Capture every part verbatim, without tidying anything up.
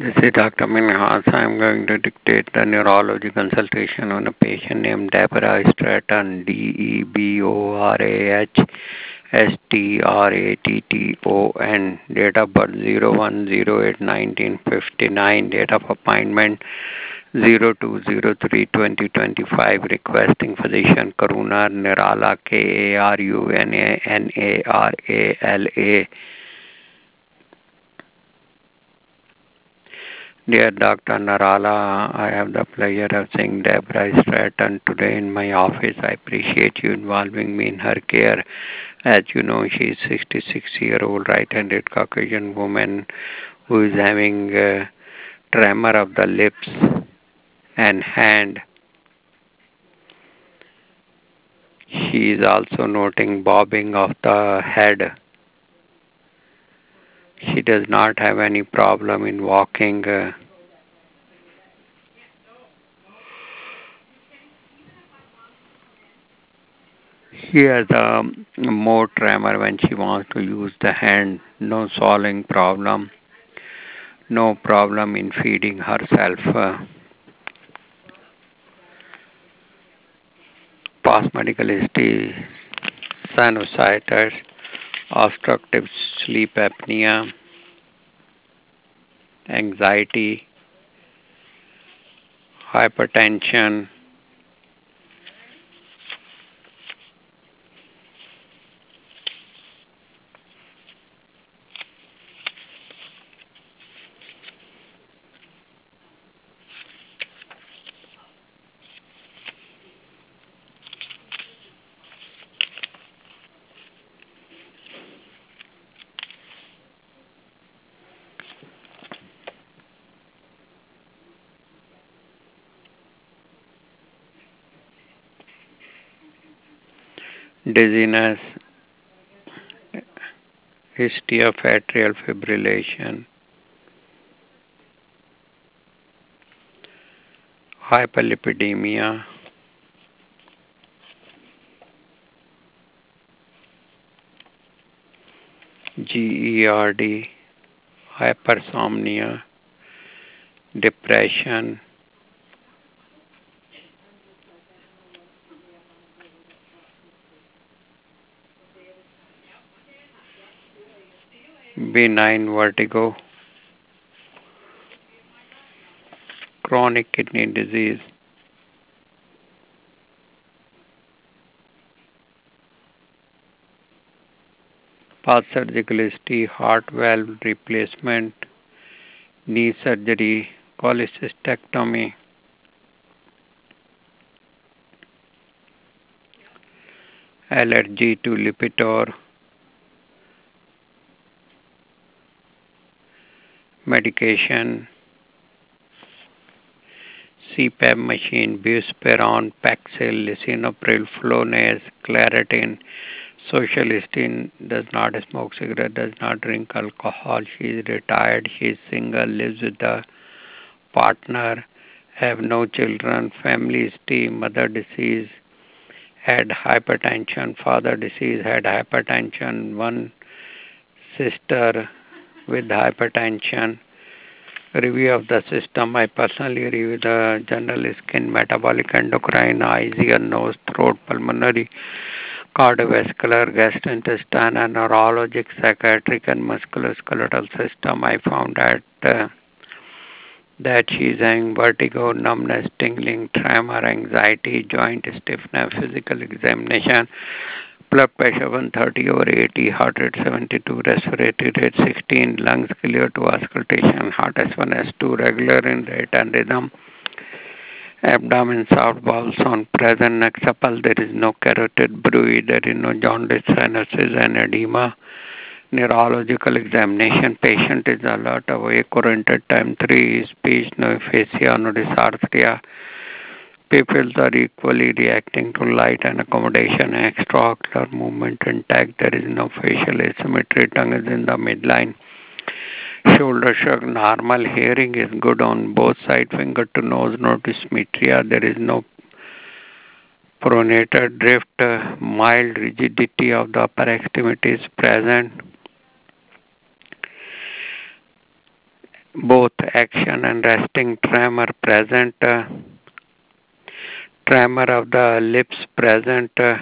This is Doctor Minhas. I am going to dictate the neurology consultation on a patient named Deborah Stratton, D E B O R A H S T R A T T O N, date of birth zero one zero eight nineteen fifty-nine, date of appointment zero two zero three twenty twenty-five, requesting physician Karuna Nirala, K A R U N A N A R A L A. Dear Doctor Narala, I have the pleasure of seeing Deborah Stratton today in my office. I appreciate you involving me in her care. As you know, she is sixty-six-year-old right-handed Caucasian woman who is having a tremor of the lips and hand. She is also noting bobbing of the head. She does not have any problem in walking. Uh, She has a more tremor when she wants to use the hand. No swallowing problem. No problem in feeding herself. Uh, past medical history, sinusitis, obstructive sleep apnea, anxiety, hypertension, dizziness, history of atrial fibrillation, hyperlipidemia, GERD, hypersomnia, depression, benign vertigo, chronic kidney disease, past surgical history, heart valve replacement, knee surgery, cholecystectomy, allergy to Lipitor, medication, C PAP machine, buspirone, Paxil, lisinopril, Flonase, Claritin, social history, does not smoke cigarette, does not drink alcohol, she is retired, she is single, lives with a partner, have no children, family history, mother disease, had hypertension, father disease, had hypertension, one sister with hypertension. Review of the system. I personally review the general skin, metabolic, endocrine, eyes, ear, nose, throat, pulmonary, cardiovascular, gastrointestinal, and neurologic, psychiatric, and musculoskeletal system. I found that uh, that she is having vertigo, numbness, tingling, tremor, anxiety, joint stiffness, physical examination, blood pressure one thirty over eighty, heart rate seventy-two, respiratory rate sixteen, lungs clear to auscultation, heart S one, S two, regular in rate and rhythm, abdomen, soft bowel sound present, neck supple, there is no carotid bruit, there is no jaundice, sinuses and edema. Neurological examination, patient is alert, awake, oriented, time three, speech, no aphasia, no dysarthria. Pupils are equally reacting to light and accommodation, extraocular movement intact, there is no facial asymmetry, tongue is in the midline. Shoulder shrug normal, hearing is good on both sides, finger to nose, no dysmetria, there is no pronator drift, uh, mild rigidity of the upper extremities present. Both action and resting tremor present, uh, tremor of the lips present, uh,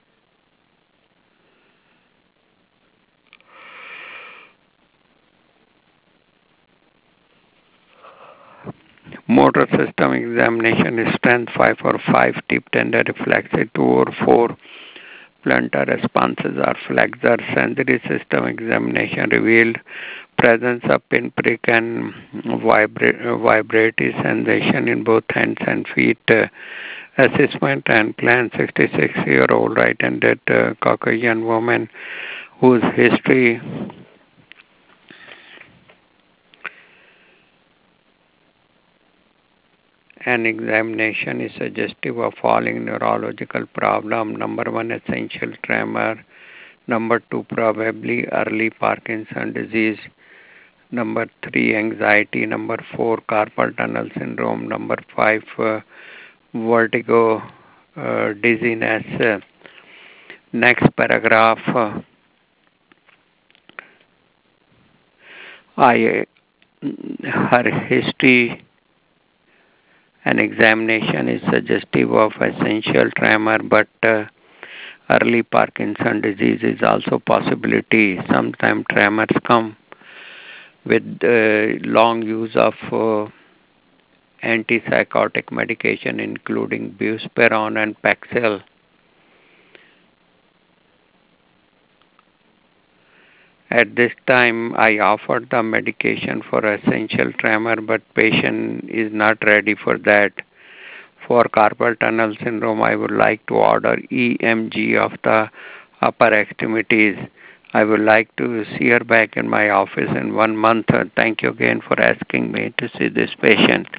motor system examination is strength five or five, deep tender reflexes two or four, plantar responses are flexor, sensory system examination revealed presence of pinprick and vibra- vibratory sensation in both hands and feet. Uh, assessment and plan sixty-six year old right-handed uh, Caucasian woman whose history and examination is suggestive of following neurological problem. Number one, essential tremor. Number two, probably early Parkinson disease. Number three, anxiety. Number four, carpal tunnel syndrome. Number five, uh, vertigo, uh, dizziness. Uh, next paragraph. Uh, I, her history and examination is suggestive of essential tremor, but uh, early Parkinson disease is also possibility. Sometimes tremors come with uh, long use of uh, antipsychotic medication, including buspirone and Paxil. At this time, I offered the medication for essential tremor, but patient is not ready for that. For carpal tunnel syndrome, I would like to order E M G of the upper extremities. I would like to see her back in my office in one month. Thank you again for asking me to see this patient.